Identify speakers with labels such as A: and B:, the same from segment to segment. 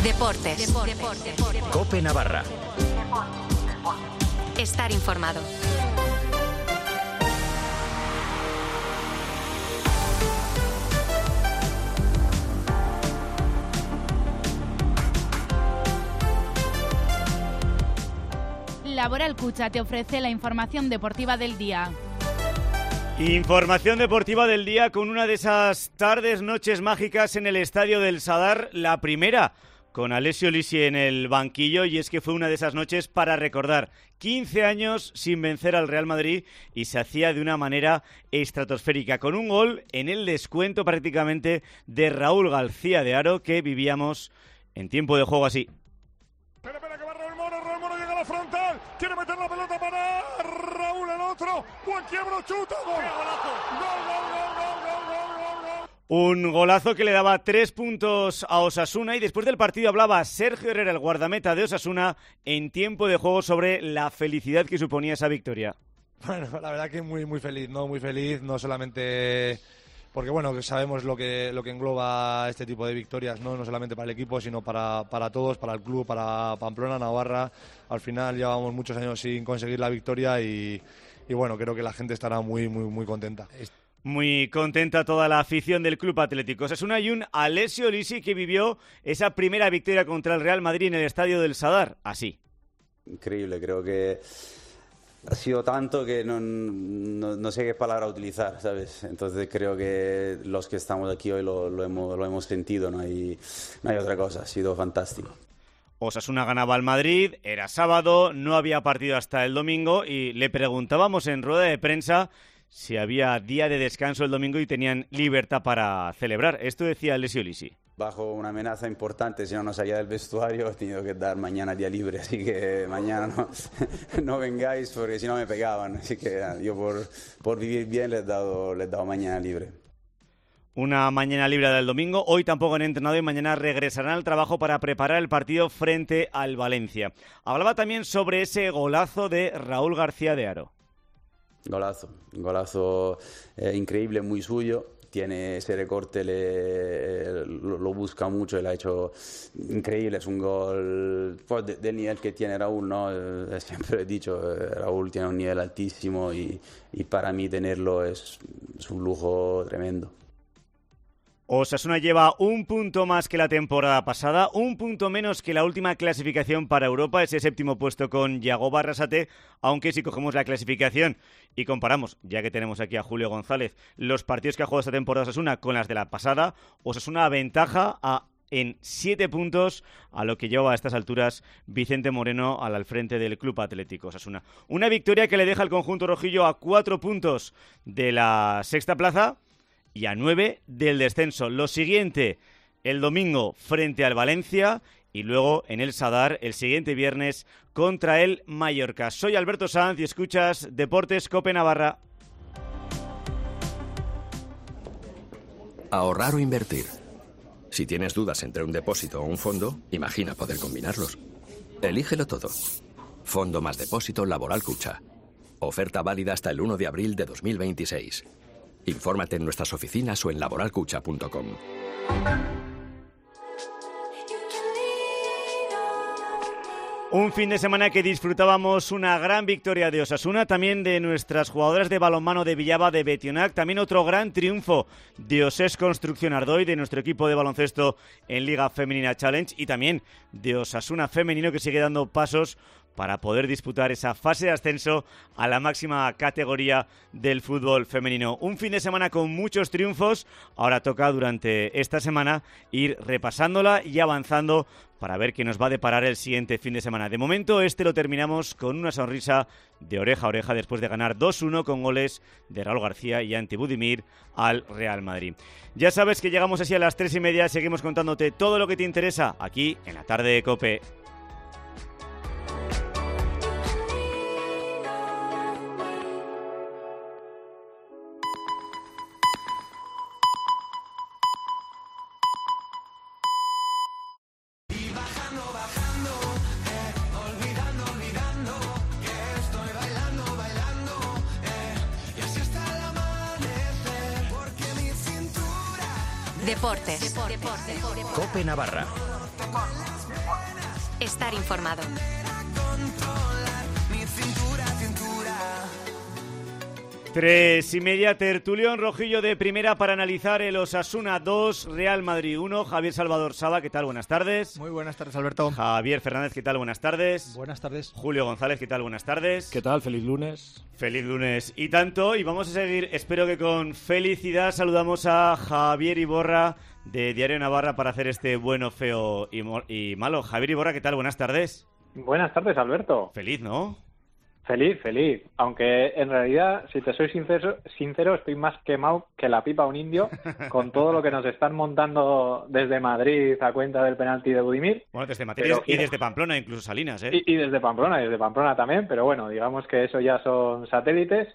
A: Deportes.
B: COPE Navarra.
A: Estar informado.
C: Laboral Cucha te ofrece la información deportiva del día.
D: Información deportiva del día con una de esas tardes, noches mágicas en el estadio del Sadar, la primera con Alessio Lisi en el banquillo, y es que fue una de esas noches para recordar 15 años sin vencer al Real Madrid, y se hacía de una manera estratosférica, con un gol en el descuento prácticamente de Raúl García de Haro, que vivíamos en tiempo de juego así.
E: Espera, que va Raúl Moro llega a la frontal, quiere meter la pelota para Raúl, el otro, buen quiebro, chuta, gol.
D: Un golazo que le daba 3 puntos a Osasuna, y después del partido hablaba Sergio Herrera, el guardameta de Osasuna, en tiempo de juego sobre la felicidad que suponía esa victoria.
F: Bueno, la verdad que muy feliz, no solamente porque bueno, sabemos lo que engloba este tipo de victorias, no solamente para el equipo, sino para todos, para el club, para Pamplona, Navarra. Al final llevamos muchos años sin conseguir la victoria y bueno, creo que la gente estará muy contenta.
D: Muy contenta toda la afición del Club Atlético Osasuna, y un Alessio Lisi que vivió esa primera victoria contra el Real Madrid en el estadio del Sadar, así.
G: Increíble, creo que ha sido tanto que no sé qué palabra utilizar, ¿sabes? Entonces creo que los que estamos aquí hoy lo hemos sentido, no hay otra cosa, ha sido fantástico.
D: Osasuna ganaba al Madrid, era sábado, no había partido hasta el domingo, y le preguntábamos en rueda de prensa si había día de descanso el domingo y tenían libertad para celebrar. Esto decía Alessio Lisi.
G: Bajo una amenaza importante, si no nos salía del vestuario, he tenido que dar mañana día libre, así que mañana no vengáis porque si no me pegaban. Así que yo por vivir bien les he dado mañana libre.
D: Una mañana libre del domingo. Hoy tampoco han entrenado y mañana regresarán al trabajo para preparar el partido frente al Valencia. Hablaba también sobre ese golazo de Raúl García de Haro.
G: Golazo increíble, muy suyo. Tiene ese recorte, lo busca mucho y lo ha hecho increíble. Es un gol pues, del nivel que tiene Raúl, ¿no? Siempre he dicho, Raúl tiene un nivel altísimo y para mí tenerlo es un lujo tremendo.
D: Osasuna lleva un punto más que la temporada pasada, un punto menos que la última clasificación para Europa, ese séptimo puesto con Yagoba Arrasate, aunque si cogemos la clasificación y comparamos, ya que tenemos aquí a Julio González, los partidos que ha jugado esta temporada Osasuna con las de la pasada, Osasuna aventaja en 7 puntos a lo que lleva a estas alturas Vicente Moreno al frente del Club Atlético Osasuna. Una victoria que le deja al conjunto rojillo a 4 puntos de la sexta plaza y a 9 del descenso. Lo siguiente, el domingo frente al Valencia, y luego en el Sadar el siguiente viernes contra el Mallorca. Soy Alberto Sanz y escuchas Deportes COPE Navarra.
B: Ahorrar o invertir. Si tienes dudas entre un depósito o un fondo, imagina poder combinarlos. Elígelo todo. Fondo más depósito Laboral Cucha. Oferta válida hasta el 1 de abril de 2026. Infórmate en nuestras oficinas o en laboralcucha.com.
D: Un fin de semana que disfrutábamos una gran victoria de Osasuna, también de nuestras jugadoras de balonmano de Villaba, de Betionac, también otro gran triunfo de Osés Construcción Ardoy, de nuestro equipo de baloncesto en Liga Femenina Challenge, y también de Osasuna Femenino, que sigue dando pasos para poder disputar esa fase de ascenso a la máxima categoría del fútbol femenino. Un fin de semana con muchos triunfos. Ahora toca durante esta semana ir repasándola y avanzando para ver qué nos va a deparar el siguiente fin de semana. De momento lo terminamos con una sonrisa de oreja a oreja después de ganar 2-1 con goles de Raúl García y Antti Budimir al Real Madrid. Ya sabes que llegamos así a las 3:30, seguimos contándote todo lo que te interesa aquí en la tarde de COPE.
A: Deportes.
B: COPE Navarra.
A: Estar informado.
D: 3:30, tertulio en rojillo de primera para analizar el Osasuna 2, Real Madrid 1. Javier Salvador Saba, ¿qué tal? Buenas tardes.
H: Muy buenas tardes, Alberto.
D: Javier Fernández, ¿qué tal? Buenas tardes.
H: Buenas tardes.
D: Julio González, ¿qué tal? Buenas tardes.
I: ¿Qué tal? Feliz lunes.
D: Feliz lunes y tanto. Y vamos a seguir, espero que con felicidad, saludamos a Javier Iborra de Diario Navarra para hacer este bueno, feo y malo. Javier Iborra, ¿qué tal? Buenas tardes.
J: Buenas tardes, Alberto.
D: Feliz, ¿no?
J: Feliz. Aunque en realidad, si te soy sincero, estoy más quemado que la pipa a un indio con todo lo que nos están montando desde Madrid a cuenta del penalti de Budimir.
D: Bueno, desde Madrid y desde Pamplona, incluso Salinas, ¿eh?
J: Y desde Pamplona también, pero bueno, digamos que eso ya son satélites.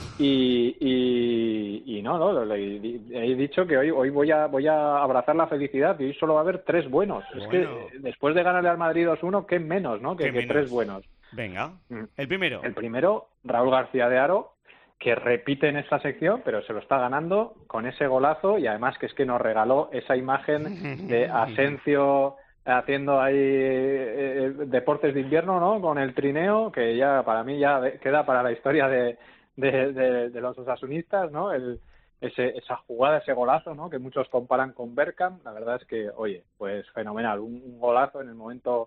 J: Y no, he dicho que hoy voy a abrazar la felicidad y hoy solo va a haber 3 buenos. Bueno. Es que después de ganarle al Madrid 2-1, ¿qué menos, no? Que 3 buenos.
D: Venga, el primero.
J: El primero, Raúl García de Haro, que repite en esta sección, pero se lo está ganando con ese golazo y además que es que nos regaló esa imagen de Asensio haciendo ahí deportes de invierno, ¿no? Con el trineo, que ya para mí ya queda para la historia de los osasunistas, ¿no? Esa jugada, ese golazo, ¿no? Que muchos comparan con Bergkamp. La verdad es que, oye, pues fenomenal, un golazo en el momento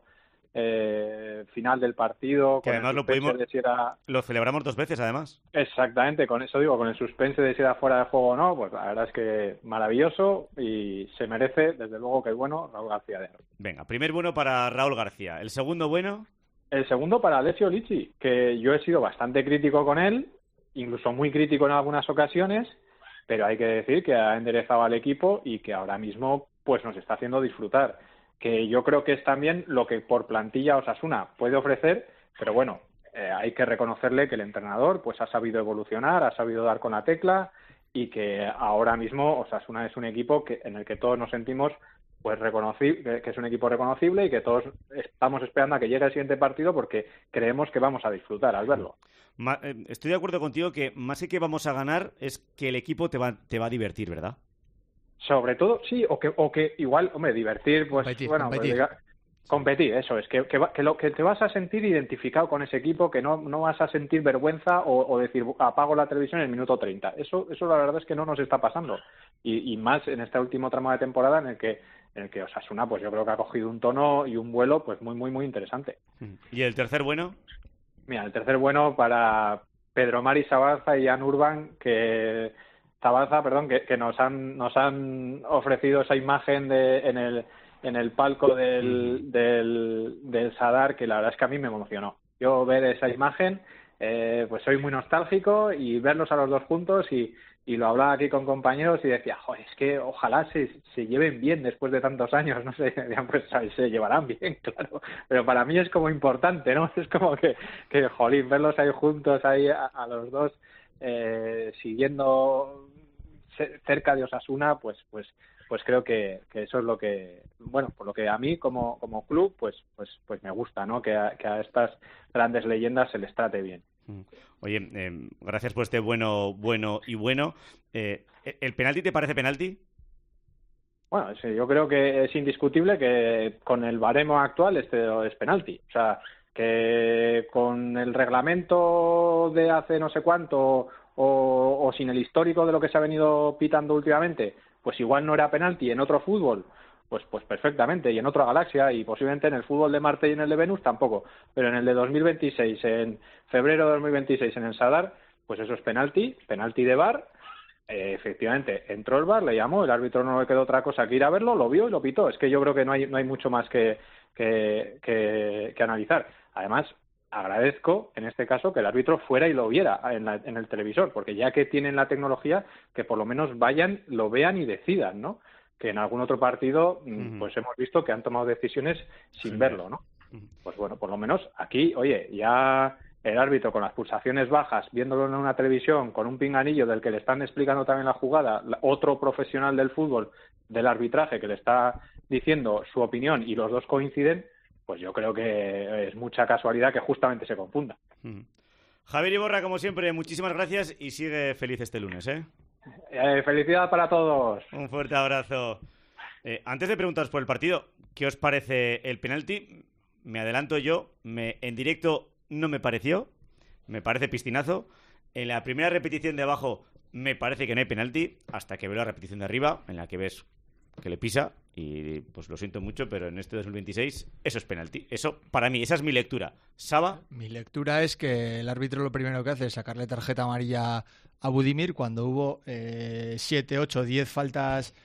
J: final del partido,
D: que además lo celebramos 2 veces además.
J: Exactamente, con eso digo, con el suspense de si era fuera de juego o no, pues la verdad es que maravilloso y se merece desde luego que el bueno Raúl García de Haro.
D: Venga, primer bueno para Raúl García. ¿El segundo bueno?
J: El segundo para Alessio Lici, que yo he sido bastante crítico con él, incluso muy crítico en algunas ocasiones, pero hay que decir que ha enderezado al equipo y que ahora mismo pues nos está haciendo disfrutar, que yo creo que es también lo que por plantilla Osasuna puede ofrecer, pero bueno, hay que reconocerle que el entrenador pues ha sabido evolucionar, ha sabido dar con la tecla y que ahora mismo Osasuna es un equipo en el que todos nos sentimos pues reconocible, que es un equipo reconocible y que todos estamos esperando a que llegue el siguiente partido porque creemos que vamos a disfrutar al verlo.
D: Estoy de acuerdo contigo que más que vamos a ganar es que el equipo te va a divertir, ¿verdad?
J: Sobre todo, sí, o que igual, hombre, divertir, pues competir, eso es, que te vas a sentir identificado con ese equipo, que no vas a sentir vergüenza o decir, apago la televisión en el minuto 30. Eso la verdad es que no nos está pasando. Y más en este último tramo de temporada en el que Osasuna, pues yo creo que ha cogido un tono y un vuelo pues muy, muy, muy interesante.
D: ¿Y el tercer bueno?
J: Mira, el tercer bueno para Pedro Mari Sabaza y Jan Urban, que nos han ofrecido esa imagen en el palco del Sadar, que la verdad es que a mí me emocionó. Yo ver esa imagen, pues soy muy nostálgico y verlos a los dos juntos y lo hablaba aquí con compañeros y decía, joder, es que ojalá se lleven bien después de tantos años, no sé, pues se llevarán bien, claro, pero para mí es como importante, ¿no? Es como que jolín, verlos ahí juntos, ahí a los dos, siguiendo cerca de Osasuna, pues creo que eso es lo que, bueno, por lo que a mí como club pues me gusta, ¿no? Que a estas grandes leyendas se les trate bien.
D: Oye, gracias por este bueno. ¿El penalti te parece penalti?
J: Bueno, sí, yo creo que es indiscutible que con el baremo actual este es penalti. O sea, que con el reglamento de hace no sé cuánto o sin el histórico de lo que se ha venido pitando últimamente, pues igual no era penalti en otro fútbol, pues perfectamente, y en otra galaxia, y posiblemente en el fútbol de Marte y en el de Venus tampoco, pero en el de 2026, en febrero de 2026 en el Sadar, pues eso es penalti de VAR. Efectivamente, entró el VAR, le llamó, el árbitro no le quedó otra cosa que ir a verlo, lo vio y lo pitó. Es que yo creo que no hay mucho más que analizar. Además, agradezco en este caso que el árbitro fuera y lo viera en el televisor, porque ya que tienen la tecnología, que por lo menos vayan, lo vean y decidan, ¿no? Que en algún otro partido pues hemos visto que han tomado decisiones sin verlo, ¿no? Pues bueno, por lo menos aquí, oye, ya el árbitro con las pulsaciones bajas, viéndolo en una televisión, con un pinganillo del que le están explicando también la jugada, otro profesional del fútbol, del arbitraje, que le está diciendo su opinión y los dos coinciden, pues yo creo que es mucha casualidad que justamente se confunda.
D: Javier Iborra, como siempre, muchísimas gracias y sigue feliz este lunes, ¿eh?
J: Felicidad para todos.
D: Un fuerte abrazo. Antes de preguntaros por el partido, ¿Qué os parece el penalti? Me adelanto yo, en directo no me pareció, me parece piscinazo. En la primera repetición de abajo me parece que no hay penalti, hasta que veo la repetición de arriba, en la que ves que le pisa, y pues lo siento mucho, pero en este 2026 eso es penalti. Eso, para mí, esa es mi lectura. ¿Saba?
A: Mi lectura es que el árbitro lo primero que hace es sacarle tarjeta amarilla a Budimir cuando hubo 7, 8, 10 faltas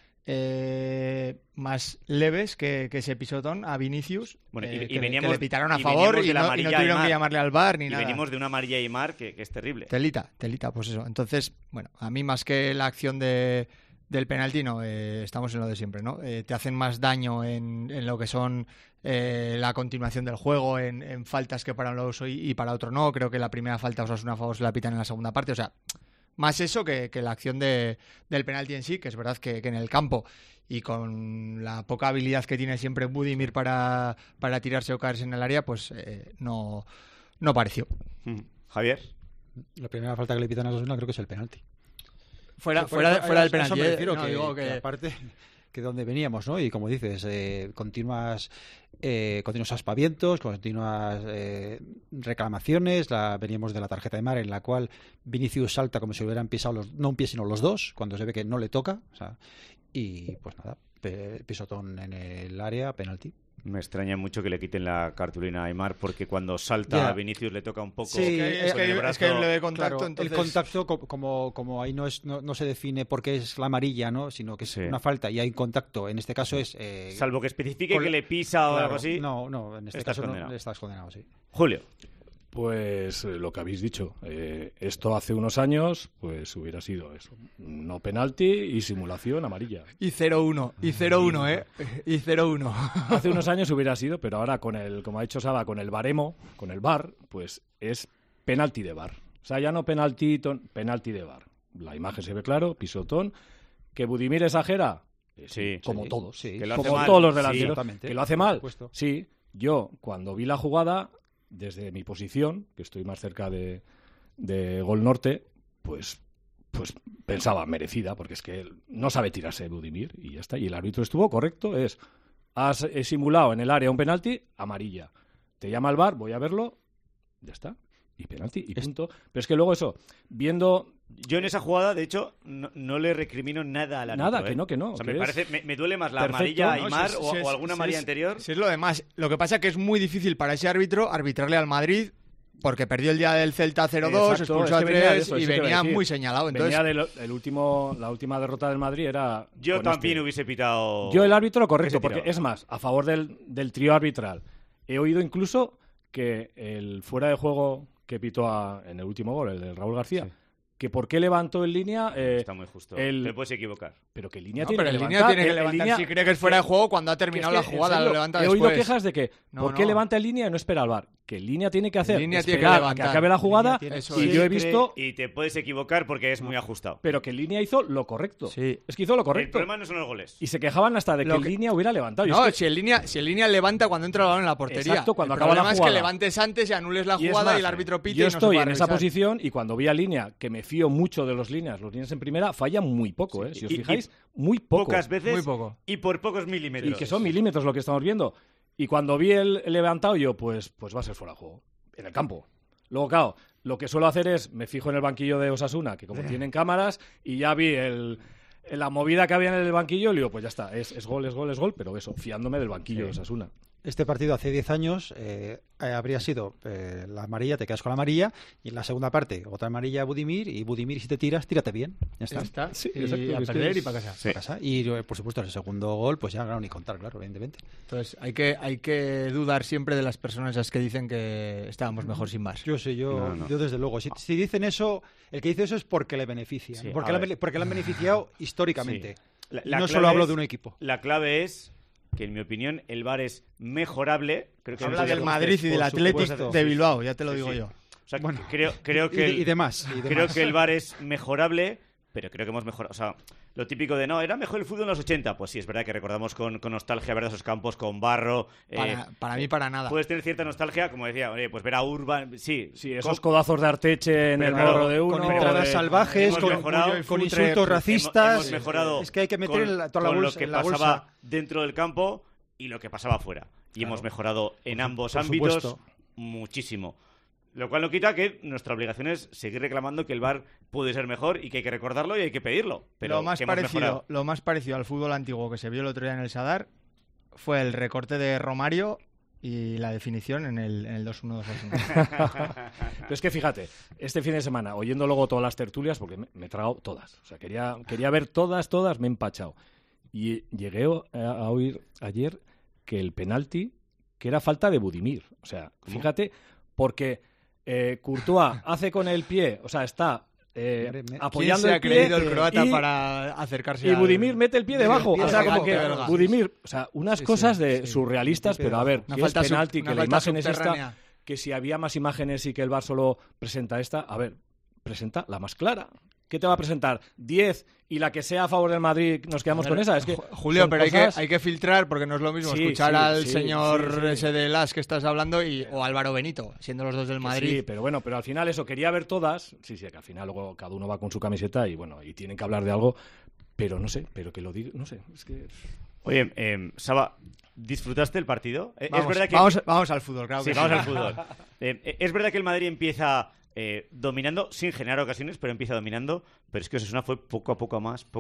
A: más leves que ese pisotón a Vinicius,
D: Bueno,
A: que
D: veníamos,
A: le pitaron a favor y no tuvieron que llamarle al VAR ni nada.
D: Y venimos de una amarilla a Aimar que es terrible.
A: Telita, pues eso. Entonces, bueno, a mí más que la acción del penalti, no, estamos en lo de siempre, ¿no? Te hacen más daño en lo que son la continuación del juego, en faltas que para uno y para otro no. Creo que la primera falta Osasuna a favor se la pitan en la segunda parte, o sea, más eso que la acción del penalti en sí, que es verdad que en el campo y con la poca habilidad que tiene siempre Budimir para tirarse o caerse en el área, pues no pareció.
D: Javier.
H: La primera falta que le pitan a Osasuna creo que es el penalti.
A: Fuera del penalti.
H: Eso me refiero,
A: no, digo que
H: aparte que donde veníamos, ¿no? Y como dices, continuos aspavientos, continuas reclamaciones. Veníamos de la tarjeta de Mar en la cual Vinicius salta como si hubieran pisado no un pie sino los dos, cuando se ve que no le toca. O sea, y pues nada, pisotón en el área, penalti.
D: Me extraña mucho que le quiten la cartulina a Aimar, porque cuando salta a Vinicius le toca un poco.
A: Sí, es que lo de contacto,
H: claro,
A: entonces...
H: el contacto, como ahí no se define porque es la amarilla, ¿no? Sino que es una falta y hay contacto. En este caso es...
D: salvo que especifique que le pisa o algo así.
H: No, en este caso no estás condenado, sí.
D: Julio.
E: Pues lo que habéis dicho. Esto hace unos años pues hubiera sido eso. No penalti y simulación amarilla.
A: Y 0-1, y 0-1, y 0-1.
E: Hace unos años hubiera sido, pero ahora como ha dicho Saba, con el baremo, con el VAR, pues es penalti de VAR. O sea, ya no penalti de VAR. La imagen se ve claro, pisotón. ¿Que Budimir exagera? Sí, como todos.
H: Sí.
E: Que lo hace como todos los delanteros.
H: Sí,
E: que lo hace mal. Sí, yo cuando vi la jugada... Desde mi posición, que estoy más cerca de Gol Norte, pues pensaba merecida, porque es que él no sabe tirarse Budimir y ya está. Y el árbitro estuvo correcto, has simulado en el área un penalti, amarilla. Te llama el VAR, voy a verlo, ya está. Y penalti, y punto. Pero es que luego eso, viendo...
D: Yo en esa jugada, de hecho, no le recrimino nada al árbitro.
E: Nada, que no.
D: O sea, me duele más la amarilla a Aimar o alguna amarilla anterior.
A: Si es lo demás. Lo que pasa es que es muy difícil para ese árbitro arbitrarle al Madrid, porque perdió el día del Celta 0-2, expulsó a 3 y venía muy señalado. Entonces...
E: Venía la última derrota del Madrid era...
D: Yo también hubiese pitado...
E: Yo el árbitro lo correcto, porque es más, a favor del trío arbitral. He oído incluso que el fuera de juego que pitó en el último gol, el de Raúl García... Sí. Que por qué levantó en línea...
D: está muy justo. Te puedes equivocar.
E: Pero que línea tiene que levantar.
A: Tiene que levantar. Si cree que es fuera de juego, cuando ha terminado la jugada, lo levanta después.
E: He oído quejas de que ¿por qué levanta en línea y no espera al VAR? Que línea tiene que hacer. Esperar a que acabe la jugada y yo he visto...
D: Y te puedes equivocar porque es muy ajustado.
E: Pero que línea hizo lo correcto. Sí. Es que hizo lo correcto.
D: El problema no son los goles.
E: Y se quejaban hasta de que línea hubiera levantado.
A: No, si el línea levanta cuando entra el balón en la portería.
E: Exacto, cuando acaba la jugada.
A: El problema es que levantes antes y anules la jugada y el árbitro pite y no se va a
E: Yo estoy en esa posición y cuando vi a línea, que me fío mucho de los líneas en primera, fallan muy poco, Si os fijáis, muy poco.
D: Pocas veces
A: muy poco.
D: Y por pocos milímetros.
E: Y que son milímetros lo que estamos viendo. Y cuando vi el levantado yo, pues va a ser fuera de juego. En el campo. Luego, claro, lo que suelo hacer es, me fijo en el banquillo de Osasuna, que como tienen cámaras, y ya vi la movida que había en el banquillo, y digo, pues ya está, es gol, pero eso, fiándome del banquillo de Osasuna.
H: Este partido hace 10 años habría sido la amarilla, te quedas con la amarilla, y en la segunda parte otra amarilla a Budimir, y Budimir, si te tiras, tírate bien. Ya está.
A: Sí, y a perder y para casa.
H: Sí. Y por supuesto, el segundo gol, pues ya no ni contar, claro, evidentemente.
A: Entonces, hay que dudar siempre de las personas esas que dicen que estábamos mejor sin más.
H: Yo desde luego. Si dicen eso, el que dice eso es porque le beneficia. Sí, porque le han beneficiado históricamente.
D: Sí.
H: No solo hablo de un equipo.
D: La clave es que en mi opinión el VAR es mejorable.
A: Creo que habla del Madrid y del Atlético de Bilbao, ya te lo digo yo.
D: O sea, bueno, creo que
H: y demás.
D: Creo que el VAR es mejorable, pero creo que hemos mejorado. O sea, lo típico de no, era mejor el fútbol en los 80. Pues sí, es verdad que recordamos con nostalgia ver esos campos con barro.
A: Para mí, para nada.
D: Puedes tener cierta nostalgia, como decía, pues ver a Urban. Sí,
E: esos codazos de Arteche en el morro de uno.
H: Con entradas salvajes, con insultos racistas.
D: Hemos mejorado.
H: Es que hay que meter toda la bolsa.
D: Con lo que pasaba dentro del campo. y lo que pasaba fuera. Y hemos mejorado en ambos
H: por
D: ámbitos
H: supuesto.
D: muchísimo. Lo cual no quita que nuestra obligación es seguir reclamando que el VAR puede ser mejor y que hay que recordarlo y hay que pedirlo. Pero
A: lo más
D: que hemos mejorado.
A: parecido al fútbol antiguo que se vio el otro día en el Sadar fue el recorte de Romario y la definición en el 2-1-2-1.
E: Pero es que fíjate, este fin de semana, oyendo luego todas las tertulias, porque me he tragado todas. O sea, quería ver todas, me he empachado. Y llegué a oír ayer que el penalti, que era falta de Budimir. O sea, fíjate, porque Courtois hace con el pie, o sea, está apoyando
A: ¿Quién se
E: el
A: ha
E: pie
A: creído el croata para acercarse
E: y Budimir mete el pie debajo. O sea, como que
A: belga.
E: Budimir, o sea, unas cosas surrealistas, pero a ver,
A: Una
E: que es
A: falta
E: penalti, que la imagen es
A: subterránea.
E: esta, que si había más imágenes y que el VAR solo presenta esta, a ver, presenta la más clara. ¿Qué te va a presentar? 10 y la que sea a favor del Madrid nos quedamos con esa. Es que
A: Julio,
E: son
A: pero
E: cosas...
A: hay que filtrar porque no es lo mismo
E: Sí,
A: escuchar
E: sí,
A: al
E: sí,
A: señor
E: sí.
A: ese de Las que estás hablando o Álvaro Benito, siendo los dos del Madrid.
E: Sí, pero bueno, pero al final eso, quería ver todas. Sí, que al final luego cada uno va con su camiseta y bueno, y tienen que hablar de algo, pero no sé, pero que lo diga, no sé, es que...
D: Oye, Saba, ¿disfrutaste el partido?
A: Vamos,
D: es verdad que...
A: vamos al fútbol, claro
D: Sí,
A: que
D: vamos
A: sí.
D: al fútbol. Es verdad que el Madrid empieza dominando, sin generar ocasiones, pero empieza dominando. Pero es que Osasuna fue poco a poco a más.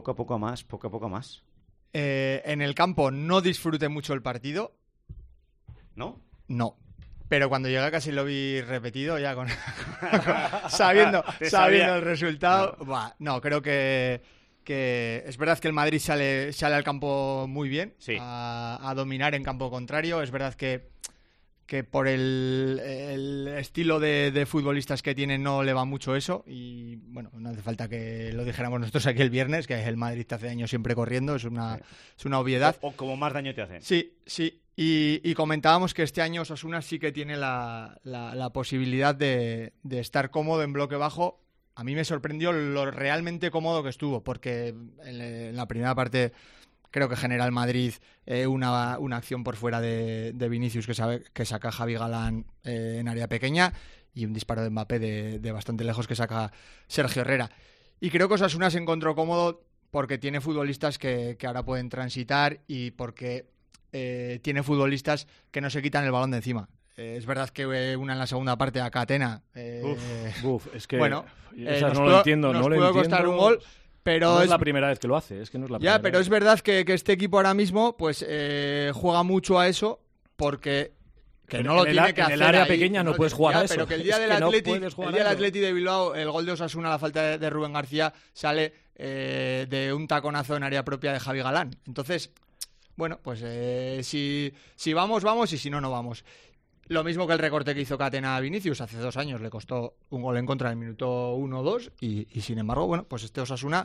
A: En el campo no disfruté mucho el partido.
D: ¿No?
A: No. Pero cuando llegué casi lo vi repetido, ya sabiendo el resultado. No, creo que es verdad que el Madrid sale al campo muy bien,
D: Sí.
A: a dominar en campo contrario. Es verdad que por el estilo de futbolistas que tiene no le va mucho eso. Y bueno, no hace falta que lo dijéramos nosotros aquí el viernes, que el Madrid te hace daño siempre corriendo, es una obviedad.
D: O como más daño te hacen.
A: Sí. Y comentábamos que este año Osasuna sí que tiene la posibilidad de estar cómodo en bloque bajo. A mí me sorprendió lo realmente cómodo que estuvo, porque en la primera parte creo que genera el Madrid una acción por fuera de Vinicius que saca Javi Galán en área pequeña y un disparo de Mbappé de bastante lejos que saca Sergio Herrera. Y creo que Osasuna se encontró cómodo porque tiene futbolistas que ahora pueden transitar y porque tiene futbolistas que no se quitan el balón de encima. Es verdad que una en la segunda parte a Catena.
E: Es que
A: bueno,
E: esa no lo entiendo.
A: Nos
E: no
A: pudo costar un gol. Pero
E: no es la primera vez que lo hace, es que no es la primera
A: Ya, pero
E: vez.
A: es verdad que este equipo ahora mismo pues juega mucho a eso porque no lo tiene que hacer.
E: En el área
A: ahí,
E: pequeña no puedes jugar a eso.
A: Pero que el día del Atleti de Bilbao, el gol de Osasuna, la falta de Rubén García, sale de un taconazo en área propia de Javi Galán. Entonces, bueno, pues si vamos y si no, no vamos. Lo mismo que el recorte que hizo Catena a Vinicius hace 2 años, le costó un gol en contra en el minuto 1-2 y sin embargo, bueno, pues este Osasuna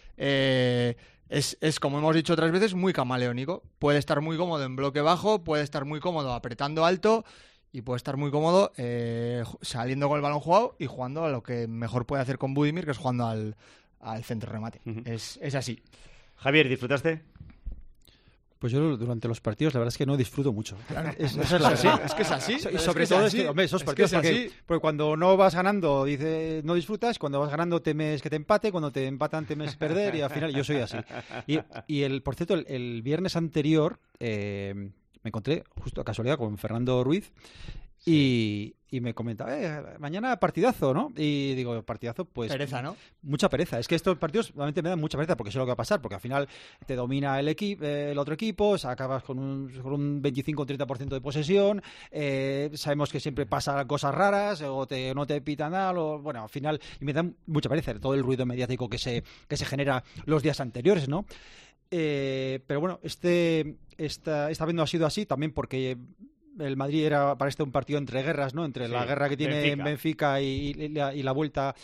A: es, como hemos dicho otras veces, muy camaleónico. Puede estar muy cómodo en bloque bajo, puede estar muy cómodo apretando alto y puede estar muy cómodo saliendo con el balón jugado y jugando a lo que mejor puede hacer con Budimir, que es jugando al centro remate. Es así.
D: Javier, ¿disfrutaste?
H: Pues yo durante los partidos la verdad es que no disfruto mucho.
A: Es que es así.
H: Y sobre todo es que, hombre, esos partidos porque cuando no vas ganando no disfrutas, cuando vas ganando temes que te empate, cuando te empatan temes perder y al final yo soy así. Y por cierto, el viernes anterior me encontré justo a casualidad con Fernando Ruiz y me comentaba, mañana partidazo, ¿no? Y digo, partidazo, pues...
A: Pereza, ¿no?
H: Mucha pereza. Es que estos partidos realmente me dan mucha pereza porque sé lo que va a pasar, porque al final te domina el otro equipo, acabas con un 25-30% de posesión, sabemos que siempre pasan cosas raras, o no te pitan nada, bueno, al final, y me dan mucha pereza todo el ruido mediático que se genera los días anteriores, ¿no? Pero bueno, esta vez no ha sido así, también porque el Madrid era para un partido entre guerras, ¿no? Entre la guerra que tiene Benfica y la vuelta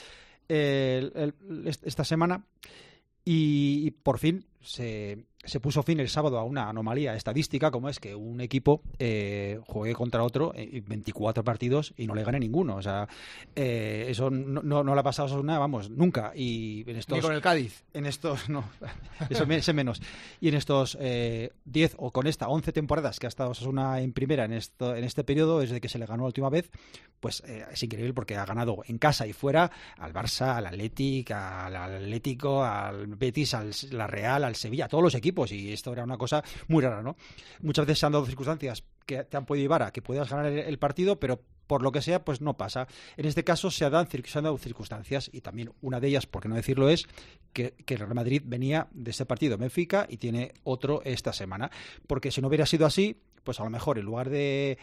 H: esta semana. Y por fin se puso fin el sábado a una anomalía estadística, como es que un equipo juegue contra otro en 24 partidos y no le gane ninguno. O sea, eso no le ha pasado a Osasuna, vamos, nunca. Y en estos,
A: ni con el Cádiz.
H: En estos, no, eso menos. Y en estos 10 o con esta 11 temporadas que ha estado Osasuna en primera en este periodo, desde que se le ganó la última vez, pues es increíble porque ha ganado en casa y fuera al Barça, al Atlético, al Betis, la Real, al Sevilla, a todos los equipos. equipos y esto era una cosa muy rara, ¿no? Muchas veces se han dado circunstancias que te han podido llevar a que puedas ganar el partido, pero por lo que sea, pues no pasa. En este caso se han dado circunstancias y también una de ellas, por qué no decirlo, es que el Real Madrid venía de ese partido en Benfica y tiene otro esta semana. Porque si no hubiera sido así, pues a lo mejor en lugar de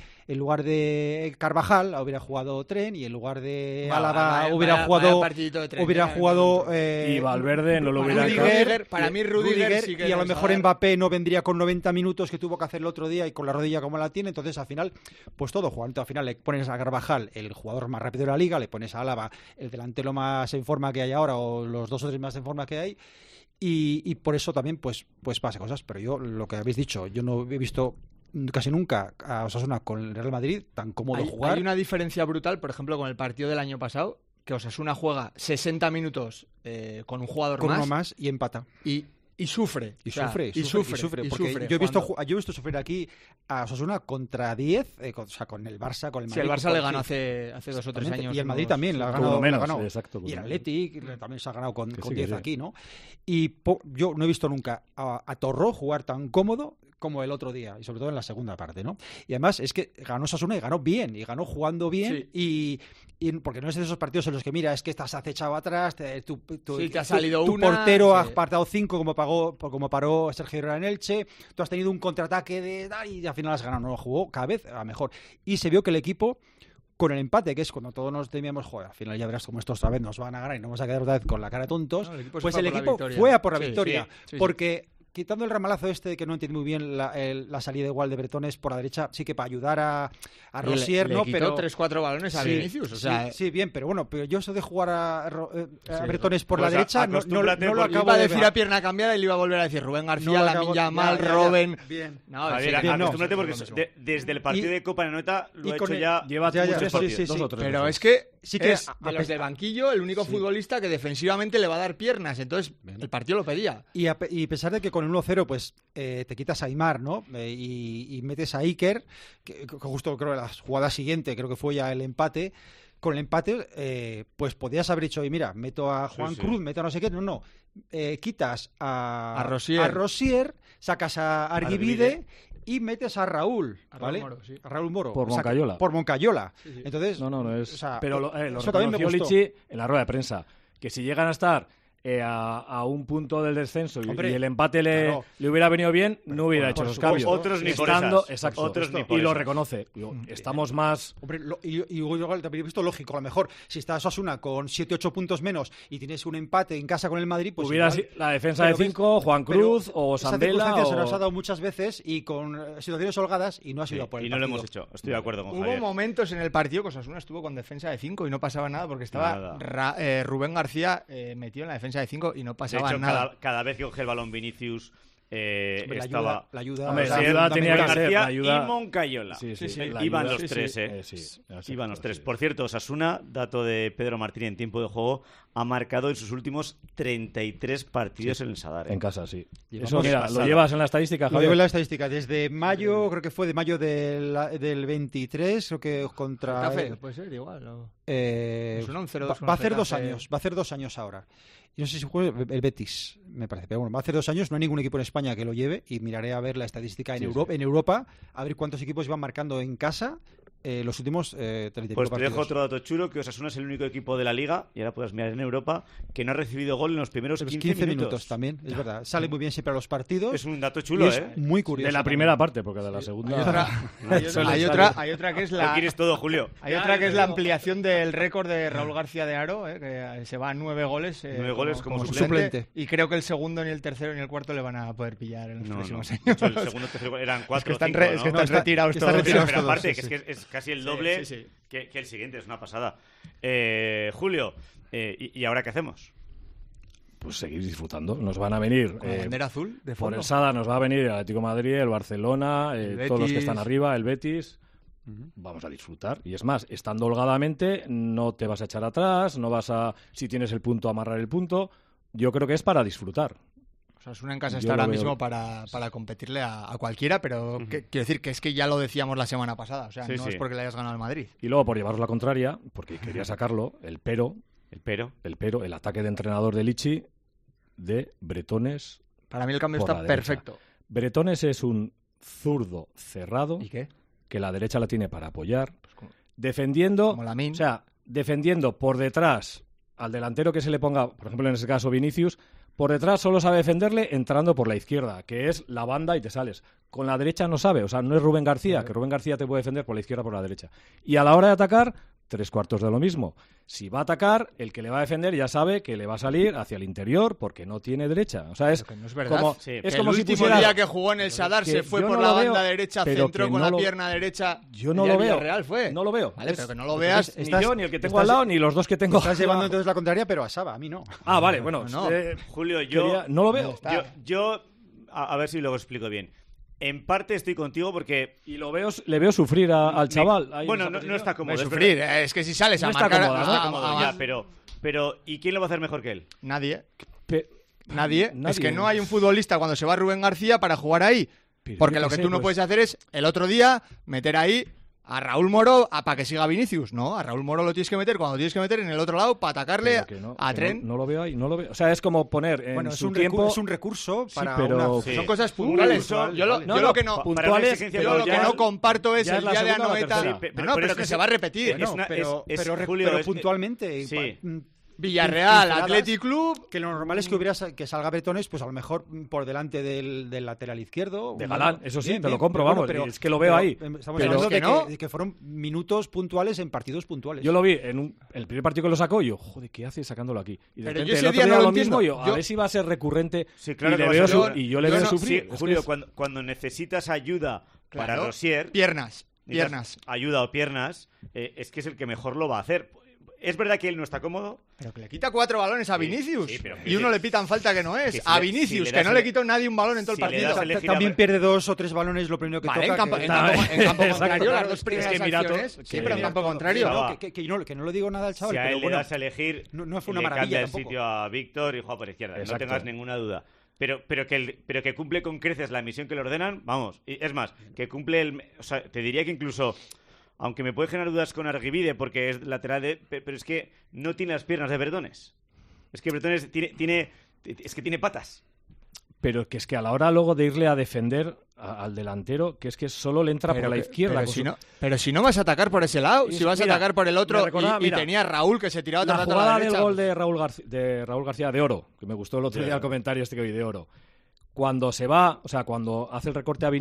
H: Carvajal hubiera jugado Tren y en lugar de Álava hubiera jugado
E: y Valverde no lo hubiera
A: Rudiger, para mí Rudiger sí que
H: y a lo mejor Mbappé no vendría con 90 minutos que tuvo que hacer el otro día y con la rodilla como la tiene, entonces al final pues todo jugando, al final le pones a Carvajal el jugador más rápido de la liga, le pones a Álava el delantero más en forma que hay ahora o los 2 o 3 más en forma que hay y por eso también pues pasa cosas, pero yo lo que habéis dicho, yo no he visto casi nunca a Osasuna con el Real Madrid tan cómodo jugar.
A: Hay una diferencia brutal, por ejemplo, con el partido del año pasado, que Osasuna juega 60 minutos con un jugador
H: con
A: más.
H: uno más y empata.
A: Y sufre.
H: Y sufre. Porque yo he visto sufrir aquí a Osasuna contra 10, o sea, con el Barça, con el Madrid.
A: Sí, el Barça le ganó hace 2 o 3 años.
H: Y el Madrid también le ha ganado.
E: Exacto,
H: y el Athletic también se ha ganado con 10 aquí, ¿no? Y yo no he visto nunca a Torró jugar tan cómodo como el otro día, y sobre todo en la segunda parte, ¿no? Y además es que ganó Osasuna y ganó bien, y ganó jugando bien, y porque no es de esos partidos en los que, mira, es que estás acechado atrás, te ha salido tu portero ha apartado 5 como paró Sergio Herrera en Elche, tú has tenido un contraataque y al final has ganado, no lo jugó cada vez a mejor. Y se vio que el equipo, con el empate, que es cuando todos nos temíamos, joder, al final ya verás como estos otra vez nos van a ganar y nos vamos a quedar otra vez con la cara de tontos, pues el equipo fue a por la victoria, porque quitando el ramalazo este de que no entiendo muy bien la salida igual de Bretones por la derecha, sí que para ayudar a Rosier, ¿no?
A: Pero 3-4 balones a Vinicius, o sea,
H: sí, bien, pero bueno, pero yo eso de jugar a Bretones por la derecha no lo acabo
A: iba a
H: de
A: decir a pierna cambiada y le iba a volver a decir Rubén García, Lamine Yamal, Robben.
H: Bien.
D: Acostúmbrate porque desde el partido de Copa Anoeta lo ha hecho ya lleva muchos partidos.
E: 2 o 3.
A: Pero es que sí que es de los del banquillo el único futbolista que defensivamente le va a dar piernas, entonces el partido lo pedía.
H: Y a pesar de que con el 1-0 pues te quitas a Aimar, ¿no? Y metes a Iker, que justo creo que la jugada siguiente creo que fue ya el empate. Con el empate pues podías haber dicho, mira, meto a Juan Cruz, meto a no sé qué, no. Quitas a Rosier, sacas a Arguibide y metes a Raúl, ¿vale? A Raúl Moro.
E: Por Moncayola.
H: Por Moncayola.
E: Sí.
H: Entonces,
E: no es.
H: O sea,
E: pero lo
H: eso también me
E: reconoció
H: gustó.
E: Lichi en la rueda de prensa, que si llegan a estar a un punto del descenso y el empate le hubiera venido bien, no hubiera hecho esos cambios.
D: Otros ni por esas.
E: Exacto.
D: Otros ni por
E: y lo
D: esas.
E: reconoce. Estamos más...
H: Hombre, y yo también he visto lógico. A lo mejor, si estás Osasuna con 7-8 puntos menos y tienes un empate en casa con el Madrid, pues
E: hubiera
H: igual,
E: la defensa de 5, Juan Cruz o Sandela.
H: Esa circunstancia se nos ha dado muchas veces y con situaciones holgadas y no ha sido por el
D: y
H: partido.
D: no lo hemos hecho. Estoy de acuerdo con
A: Hubo
D: Javier.
A: momentos en el partido que Osasuna estuvo con defensa de 5 y no pasaba nada porque estaba Rubén García metido en la defensa de 5 y no pasaba
D: de hecho,
A: nada.
D: Cada vez que coge el balón Vinicius estaba...
H: La ayuda
E: tenía que ser.
D: García y Moncayola.
E: Sí.
D: Iban los tres, Iban los tres. Por cierto, Osasuna, dato de Pedro Martín en tiempo de juego, ha marcado en sus últimos 33 partidos en el Sadar.
E: En casa, sí. Eso, mira, lo llevas en la estadística, Javier.
H: Lo llevo en la estadística. Desde mayo, creo que fue de mayo del 23, creo que contra...
A: Getafe, puede ser igual. ¿No?
H: Va a hacer 2 años. Va a hacer 2 años ahora. Y no sé si juega el Betis, me parece. Pero bueno, va a hacer 2 años. No hay ningún equipo en España que lo lleve. Y miraré a ver la estadística en Europa, a ver cuántos equipos iban marcando en casa los últimos 35
D: pues te
H: partidos.
D: dejo otro dato chulo, que Osasuna es el único equipo de la Liga, y ahora puedes mirar en Europa, que no ha recibido gol en los primeros 15
H: minutos también, es verdad. Sale muy bien siempre a los partidos.
D: Es un dato chulo,
H: es muy curioso.
E: De la primera parte, porque de la segunda...
A: Hay otra que es la...
D: Lo quieres todo, Julio.
A: Hay otra que es la ampliación del récord de Raúl García de Haro, que se va a 9 goles.
D: 9 goles como
H: suplente.
A: Y creo que el segundo, ni el tercero, ni el cuarto le van a poder pillar en los próximos años.
D: De hecho, el segundo y tercero eran 4
A: es que están retirados todos.
D: Pero aparte, que es casi el doble que el siguiente, es una pasada. Julio, ¿y ahora qué hacemos?
E: Pues seguir disfrutando. Nos van a venir
A: con la bandera azul de fondo.
E: Por el Sada nos va a venir el Atlético de Madrid, el Barcelona, todos los que están arriba, el Betis. Vamos a disfrutar. Y es más, estando holgadamente, no te vas a echar atrás, no vas a, si tienes el punto, amarrar el punto. Yo creo que es para disfrutar.
A: Osasuna en casa está ahora mismo para competirle a cualquiera, pero quiero decir que es que ya lo decíamos la semana pasada, o sea, no es porque le hayas ganado al Madrid.
E: Y luego, por llevaros la contraria, porque quería sacarlo, el ataque de entrenador de Lichi de Bretones
A: Para mí el cambio
E: por
A: está
E: la derecha.
A: perfecto.
E: Bretones es un zurdo cerrado.
A: ¿Y qué?
E: Que la derecha la tiene para apoyar. Defendiendo,
A: Como Lamine.
E: o sea, defendiendo por detrás al delantero que se le ponga, por ejemplo en ese caso Vinicius, por detrás solo sabe defenderle entrando por la izquierda, que es la banda y te sales. Con la derecha no sabe, o sea, no es Rubén García, que Rubén García te puede defender por la izquierda o por la derecha. Y a la hora de atacar, 3/4 de lo mismo. Si va a atacar, el que le va a defender ya sabe que le va a salir hacia el interior porque no tiene derecha. O sea, es
A: Pero que no es verdad.
E: como,
D: Sí.
E: es
A: Que
E: como
A: el
E: si
A: último
E: pusieras...
A: día que jugó en el Sadar
E: que
A: se fue
E: yo
A: por
E: no
A: la
E: lo veo,
A: banda derecha,
E: pero
A: centró
E: que
A: con
E: no
A: la
E: lo-
A: pierna derecha.
E: Yo no
A: El
E: lo
A: día del
E: veo.
A: Villarreal fue.
E: No lo veo.
A: Vale,
E: Es-
A: pero que no lo veas.
E: Ni
H: Estás-
E: yo, ni el que tengo
H: estás-
E: al lado, ni los dos que tengo.
H: Estás llevando entonces la contraria, pero a Saba, a mí no.
E: Ah, vale, bueno.
A: No.
D: Julio,
E: no lo veo.
D: yo a ver si lo explico bien. En parte estoy contigo porque...
E: Y le veo sufrir al chaval. ahí en
D: Bueno,
E: esa
D: no
E: posición.
D: está cómodo.
A: No
D: es
A: sufrir,
D: verdad.
A: es que si sales
E: No
A: a
E: está
A: marcar
E: cómodo, no está
D: Cómodo, ya, pero ¿y quién lo va a hacer mejor que él?
A: Nadie.
E: Pe-
A: Nadie.
E: Nadie.
A: Es que no hay un futbolista cuando se va Rubén García para jugar ahí.
E: Pero
A: Porque
E: yo
A: lo
E: qué
A: que
E: sé,
A: tú no
E: pues-
A: puedes hacer es el otro día meter ahí a Raúl Moro para que siga Vinicius. No, a Raúl Moro lo tienes que meter cuando tienes que meter en el otro lado para atacarle
E: Pero que no,
A: a
E: que
A: Tren.
E: no lo veo ahí, no lo veo. O sea, es como poner en
H: Bueno, es
E: su
H: un,
E: tiempo...
H: es un recurso para
E: pero-
H: una...
D: Sí.
A: Son cosas puntuales.
D: puntual,
A: Yo lo,
H: vale.
A: yo
E: No,
A: lo
E: no,
A: que no,
D: para una
E: puntuales,
D: exigencia,
A: yo
D: pero
A: lo que
D: ya
A: no
D: es-
A: comparto es
E: ya es
A: el
E: la
A: día de
E: segunda o la
A: Anoeta.
E: tercera.
D: Sí,
A: No, pero es que se va a repetir.
D: es una- Julio,
H: pero
D: es que-
H: puntualmente.
D: Sí.
A: Villarreal,
H: pinceladas,
A: Athletic Club.
H: Que lo normal es que que salga Bretones, pues a lo mejor por delante del lateral izquierdo.
E: De
H: Bueno,
E: Galán, eso sí,
H: bien,
E: te lo
H: bien,
E: compro,
H: pero
E: vamos,
H: bueno,
E: es que lo veo ahí.
H: Estamos
E: Pero
H: hablando
A: es que
H: de,
A: no.
H: de que fueron minutos puntuales en partidos puntuales.
E: Yo lo vi en el primer partido que lo sacó y yo, joder, ¿qué hace sacándolo aquí? Y de
A: Pero
E: repente
A: yo ese
E: el otro
A: día no
E: día
A: lo
E: lo mismo,
A: entiendo.
E: a
A: Yo-
E: ver si va a ser recurrente.
D: Sí, claro
E: y,
D: que
E: le
D: va a
E: veo
D: ser
E: su-
D: recurrente.
E: y yo le
A: Yo
E: veo
A: no-
E: sufrir.
D: Sí,
E: Es que
D: Julio,
E: es-
D: cuando necesitas ayuda para
A: Claro.
D: Rosier,
A: Piernas.
D: necesitas ayuda o piernas, es que es el que mejor lo va a hacer. Es verdad que él no está cómodo.
A: Pero que le quita 4 balones a
D: Sí,
A: Vinicius.
D: sí, pero que
A: y uno
D: sí.
A: le pitan falta que no es.
D: Que si
A: A
D: le-
A: Vinicius,
D: si le
A: que
D: das
A: no
D: el-
A: le quitó nadie un balón en todo el
D: si le
A: partido.
D: das el- elegir
H: También
D: a-
H: pierde 2 o 3 balones, lo primero que
A: Vale,
H: toca.
A: en campo,
H: que-
A: en campo
E: Exacto,
A: contrario, las dos
E: es
A: primeras
E: que mira,
A: acciones.
E: que-
A: Sí, pero en campo
H: que-
A: contrario.
D: Chava.
H: que no le digo nada al chaval,
D: Si a
H: pero
D: él le
H: bueno,
D: das a elegir,
H: no fue una
D: le
H: maravilla
D: cambia el
H: tampoco.
D: sitio a Víctor y juega por izquierda.
E: Exacto.
D: No tengas ninguna duda. Pero que cumple con creces la misión que le ordenan, vamos. Y es más, que cumple o sea, te diría que incluso, aunque me puede generar dudas con Arguivide porque es lateral pero es que no tiene las piernas de Bretones. Es que Bretones tiene patas.
E: Pero que es que a la hora luego de irle a defender al delantero, que es que solo le entra por la izquierda.
A: Pero si no vas a atacar por ese lado,
E: Y
A: si vas a
E: mira,
A: atacar por el
E: me
A: otro
E: recordaba,
A: y
E: mira,
A: tenía Raúl que se tiraba todo
E: La
A: el rato a la
E: jugada
A: derecha.
E: del gol de Raúl García de Oro, que me gustó el otro día el comentario este que vi de Oro. Cuando se va, o sea, cuando hace el recorte a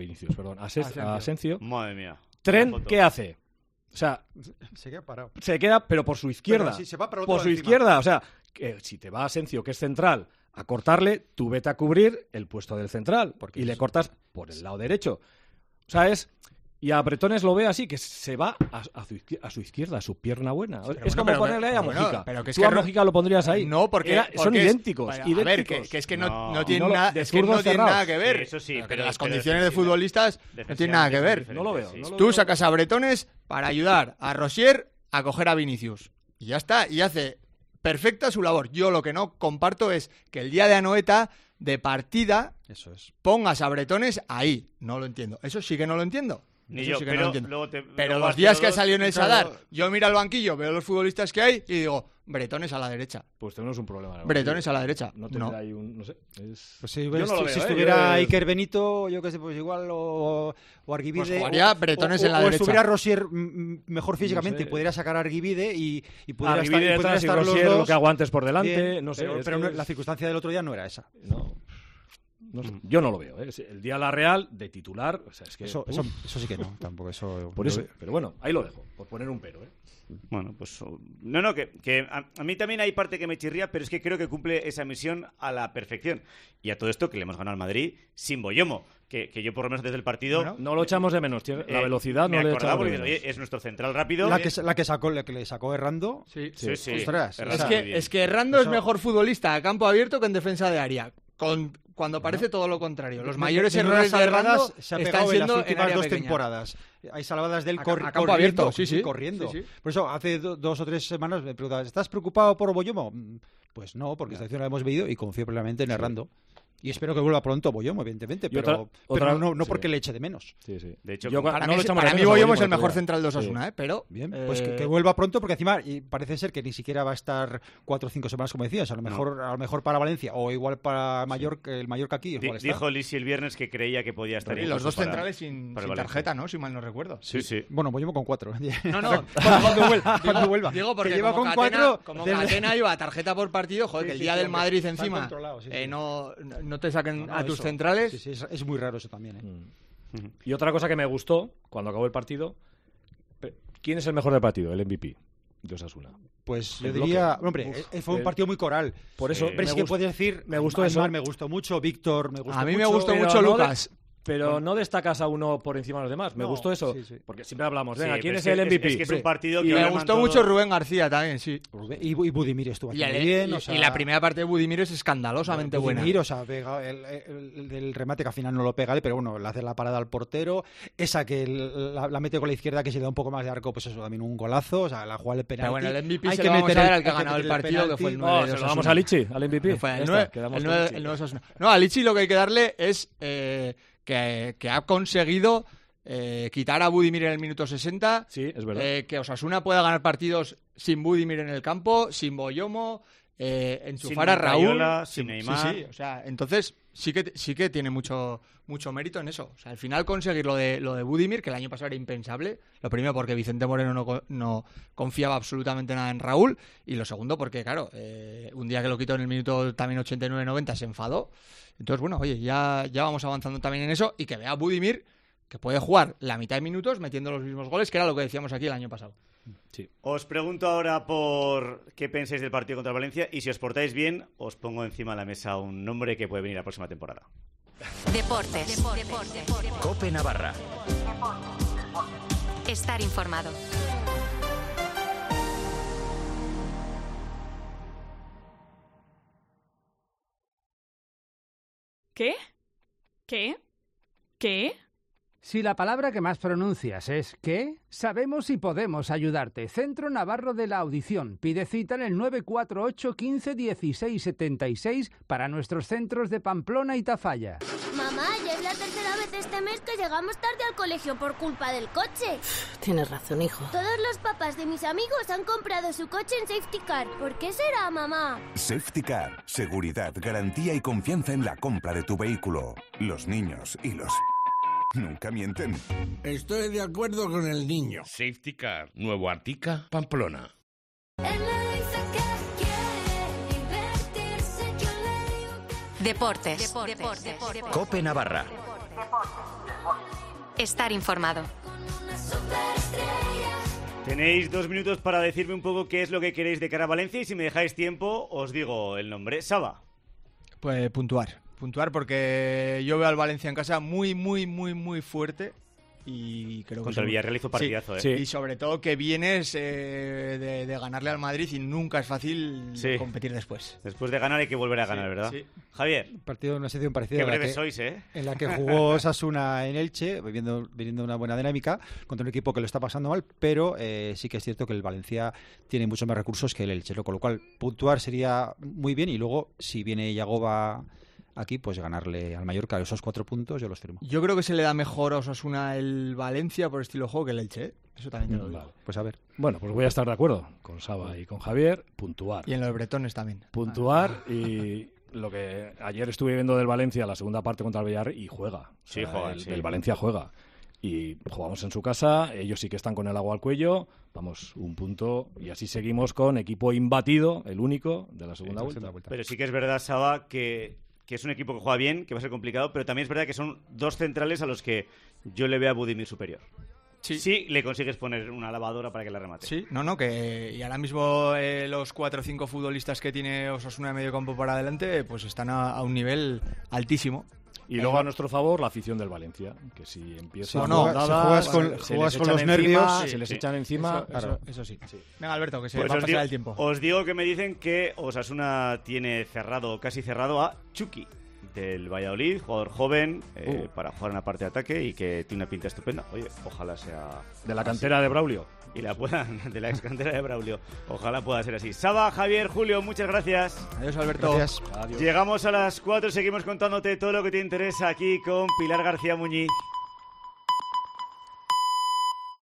E: Asensio,
D: Madre mía.
E: Tren,
D: La foto.
E: ¿qué hace? O sea,
H: se queda parado.
E: se queda, pero por su izquierda.
H: Pero sí, se va para el otro
E: por
H: lado
E: su
H: encima.
E: izquierda. O sea, que si te va Asensio, que es central, a cortarle, tú vete a cubrir el puesto del central.
H: Porque
E: Y le cortas por el lado derecho. O sea, y a Bretones lo ve así, que se va a su izquierda, a su pierna buena. Es como ponerle ahí a Mojica.
A: Pero que es
E: Tú
A: que
E: a Mojica lo pondrías ahí.
A: No, porque
E: son
A: es-
E: idénticos.
A: Vaya,
E: idénticos.
A: A ver, que es que no tiene
E: No lo-
A: nada,
E: de
A: es que no
E: zurdos
A: tiene
E: cerrados.
A: nada que ver.
D: Sí, eso sí,
A: Que
D: pero
A: las condiciones de
D: defensiva-
A: futbolistas no tienen nada que ver.
D: defensivamente
E: No lo veo,
D: sí.
E: no lo
A: Tú
E: veo.
A: sacas a Bretones para ayudar a Rosier a coger a Vinicius. Y ya está. Y hace perfecta su labor. Yo lo que no comparto es que el día de Anoeta, de partida,
H: Eso es.
A: pongas a Bretones ahí. No lo entiendo. Eso sí que no lo entiendo.
D: Ni
A: Eso
D: yo,
A: sí que
D: pero
A: no lo entiendo.
D: luego
A: Pero
D: luego
A: los
D: has
A: días
D: tirado
A: que
D: dos,
A: salió en el
D: claro,
A: Sadar, yo miro al banquillo, veo los futbolistas que hay y digo, Bretones a la derecha.
E: Pues tenemos un problema. ¿no?
A: Bretones a la derecha.
E: No
A: No.
E: tendrá ahí un... No sé.
H: Pues si,
E: Yo no lo veo,
H: si
E: ¿eh?
H: estuviera
E: Yo-
H: Iker Benito, yo qué sé, pues igual, o Arguivide.
A: Pues jugaría Bretones en la
H: o
A: derecha.
H: estuviera Rosier mejor físicamente
E: No sé.
H: y pudiera sacar a Arguivide y pudiera estar,
E: Arribide
H: y pudiera
E: detrás y
H: estar los
E: Rosier
H: dos.
E: lo que aguantes por delante.
H: Bien,
E: No sé.
H: pero,
E: es
H: pero
E: que
H: no-
E: es-
H: la circunstancia del otro día no era esa.
E: No sé. Yo no lo veo. ¿eh? El día de la Real, de titular, o sea, es que...
H: Eso sí que no, tampoco.
E: Por eso. Pero bueno, ahí lo dejo, por poner un pero. ¿eh?
D: Bueno, pues no, que a mí también hay parte que me chirría, pero es que creo que cumple esa misión a la perfección. Y a todo esto que le hemos ganado al Madrid sin Boyomo, que yo por lo menos desde el partido
E: No lo echamos de menos, tío. La velocidad
D: me
E: no le
D: acordaba
E: echamos de
D: porque
E: menos.
D: oye, es nuestro central rápido.
H: La que le sacó errando.
A: Sí.
D: Sí.
H: Ostras,
D: Errando
H: esa-
D: muy bien.
A: Es que Hernando es
H: Eso-
A: mejor futbolista a campo abierto que en defensa de área. Cuando parece todo lo contrario. Los mayores errores de Hernando
H: se ha
A: están
H: pegado en
A: siendo
H: las
A: en
H: últimas
A: área
H: 2
A: pequeña.
H: temporadas. Hay salvadas del
A: A campo abierto, sí.
H: corriendo.
A: Sí, sí.
H: Por eso, hace 2 o 3 semanas me preguntaban, ¿estás preocupado por Boyomo? Pues no, porque esta acción la hemos veído y confío plenamente en Hernando. Y espero que vuelva pronto Boyomo, evidentemente, pero no porque le eche de menos.
E: Sí, sí.
D: De hecho,
A: para mí Boyomo es el mejor central de Osasuna, pero...
H: Bien, pues que vuelva pronto, porque encima parece ser que ni siquiera va a estar 4 o 5 semanas, como decías. A lo mejor para Valencia, o igual para Mallorca, el Mallorca aquí.
D: Dijo Lisi el viernes que creía que podía estar...
A: Y los dos centrales sin tarjeta, ¿no? Si mal no recuerdo.
D: Sí.
H: Bueno, Boyomo con 4.
A: No.
H: Cuando vuelva.
A: Digo, porque
H: lleva
A: como
H: con 4...
A: Como Catena iba a tarjeta por partido, joder, que el día del Madrid encima no te saquen a tus centrales.
H: Sí, es muy raro eso también.
E: Y otra cosa que me gustó cuando acabó el partido, ¿quién es el mejor del partido? El MVP de Osasuna.
H: Pues yo diría, fue un partido muy coral.
E: Por eso,
H: pero sí que puedes decir,
E: me gustó
H: Aymar,
E: eso.
H: me gustó mucho, Víctor, me gustó mucho.
A: A mí me gustó mucho Lucas.
E: Pero no destacas a uno por encima de los demás. Me gustó eso.
H: Sí.
E: Porque siempre hablamos, venga,
D: Sí,
E: ¿quién
D: pero
E: es el MVP?
D: Es que es un partido que...
A: Y me gustó mucho Rubén García también, sí.
H: Y Budimir estuvo aquí muy bien.
A: Y la primera parte de Budimir es escandalosamente buena.
H: Budimir, o sea, pega el remate que al final no lo pega, pero bueno, le hace la parada al portero. Esa que la mete con la izquierda, que se le da un poco más de arco, pues eso, también un golazo. O sea, la jugada del penalti.
A: Pero bueno, el MVP se lo vamos a dar al que ha ganado el partido, que fue el 9 de
E: se lo damos a Lichi, al MVP.
A: El 9 de Osasuna. No, a Lichi lo que hay que darle es... que ha conseguido quitar a Budimir en el minuto 60.
E: Sí, es verdad.
A: Que Osasuna pueda ganar partidos sin Budimir en el campo, sin Boyomo, enchufar a Raúl,
D: sin Neymar.
A: Sí, o sea, entonces sí que tiene mucho mérito en eso. O sea, al final conseguir lo de Budimir, que el año pasado era impensable. Lo primero porque Vicente Moreno no confiaba absolutamente nada en Raúl, y lo segundo porque, claro, un día que lo quitó en el minuto también 89-90 se enfadó. Entonces, bueno, oye, ya vamos avanzando también en eso, y que vea a Budimir que puede jugar la mitad de minutos metiendo los mismos goles, que era lo que decíamos aquí el año pasado.
E: Sí.
D: Os pregunto ahora por qué pensáis del partido contra Valencia, y si os portáis bien, os pongo encima de la mesa un nombre que puede venir la próxima temporada.
I: Deportes.
B: COPE Navarra.
I: Estar informado.
K: ¿Qué? ¿Qué? ¿Qué?
L: Si la palabra que más pronuncias es ¿qué?, sabemos y podemos ayudarte. Centro Navarro de la Audición. Pide cita en el 948 15 16 76 para nuestros centros de Pamplona y Tafalla.
M: Mamá, ya es la tercera vez este mes que llegamos tarde al colegio por culpa del coche.
N: Tienes razón, hijo.
M: Todos los papás de mis amigos han comprado su coche en Safety Car. ¿Por qué será, mamá?
O: Safety Car. Seguridad, garantía y confianza en la compra de tu vehículo. Los niños y los... nunca mienten.
P: Estoy de acuerdo con el niño.
Q: Safety Car. Nuevo Artica, Pamplona.
I: Deportes.
B: COPE Navarra.
I: Estar informado.
D: Tenéis 2 minutos para decirme un poco qué es lo que queréis de cara a Valencia, y si me dejáis tiempo os digo el nombre. Saba.
A: Pues puntuar porque yo veo al Valencia en casa muy fuerte, y creo que
D: contra el Villarreal hizo partidazo, sí.
A: Y sobre todo que vienes de ganarle al Madrid, y nunca es fácil competir después
D: de ganar hay que volver a ganar, ¿verdad? Sí. Javier,
H: partido de una sección parecida.
D: Qué breves sois,
H: en la que jugó Osasuna en Elche, viniendo una buena dinámica contra un equipo que lo está pasando mal, pero sí que es cierto que el Valencia tiene muchos más recursos que el Elche, con lo cual puntuar sería muy bien, y luego si viene Yagoba aquí, pues ganarle al Mallorca esos 4 puntos, yo los firmo.
A: Yo creo que se le da mejor a Osasuna el Valencia por estilo de juego que el Elche, ¿eh? Eso también te lo digo.
H: Vale, pues a ver.
E: Bueno, pues voy a estar de acuerdo con Saba y con Javier. Puntuar.
A: Y en los bretones también.
E: Puntuar y lo que ayer estuve viendo del Valencia, la segunda parte contra el Villarreal, y juega.
D: Sí, juega.
E: El Valencia juega. Y jugamos en su casa, ellos sí que están con el agua al cuello, vamos, un punto, y así seguimos con equipo imbatido, el único de la segunda vuelta.
D: Pero sí que es verdad, Saba, que es un equipo que juega bien, que va a ser complicado, pero también es verdad que son 2 centrales a los que yo le veo a Budimir superior. Sí, le consigues poner una lavadora para que la remate.
A: Sí, y ahora mismo los 4 o 5 futbolistas que tiene Osasuna de medio campo para adelante, pues están a un nivel altísimo.
E: Y luego a nuestro favor la afición del Valencia, que si empieza
H: si juegas con los nervios,
E: se les echan encima.
A: Eso sí. Venga, Alberto, que se
D: pues
A: va a pasar el tiempo.
D: Os digo que me dicen que Osasuna tiene casi cerrado a Chucky, del Valladolid, jugador joven para jugar en la parte de ataque y que tiene una pinta estupenda. Oye, ojalá sea
E: de la cantera de Braulio.
D: Y la puedan, de la ex cantera de Braulio. Ojalá pueda ser así. Saba, Javier, Julio, muchas gracias.
A: Adiós, Alberto.
H: Gracias.
E: Adiós.
D: Llegamos a las 4, seguimos contándote todo lo que te interesa aquí con Pilar García Muñiz.